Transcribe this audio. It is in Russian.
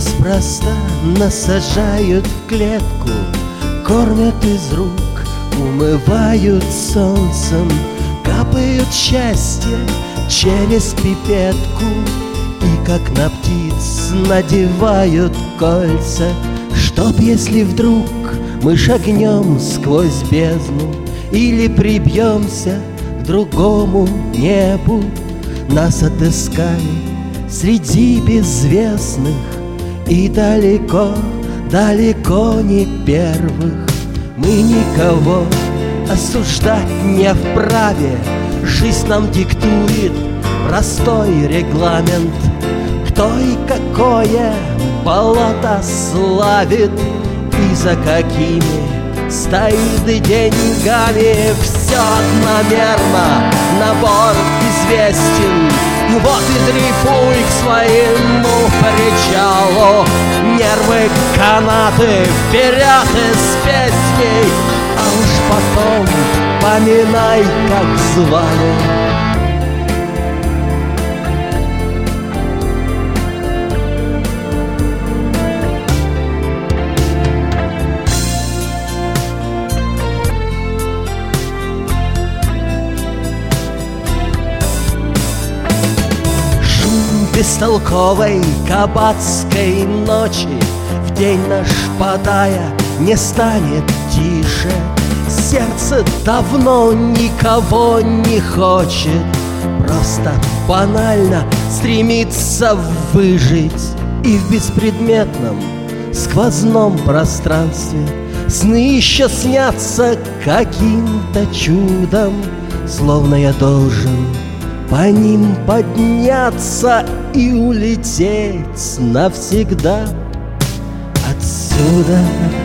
неспроста нас сажают в клетку, кормят из рук, умывают солнцем, капают счастье через пипетку. И как на птиц надевают кольца, чтоб если вдруг мы шагнем сквозь бездну или прибьемся к другому небу, нас отыскали среди безвестных и далеко, далеко не первых. Мы никого осуждать не вправе, жизнь нам диктует простой регламент. Кто и какое болото славит и за какими стоит деньгами. Все одномерно, набор известен. Вот и дрейфуй к своему причалу. Нервы, канаты, вперед из песней, а уж потом поминай, как звали. Бестолковой кабацкой ночи в день наш падая не станет тише. Сердце давно никого не хочет, просто банально стремится выжить. И в беспредметном сквозном пространстве сны еще снятся каким-то чудом, словно я должен по ним подняться и улететь навсегда отсюда.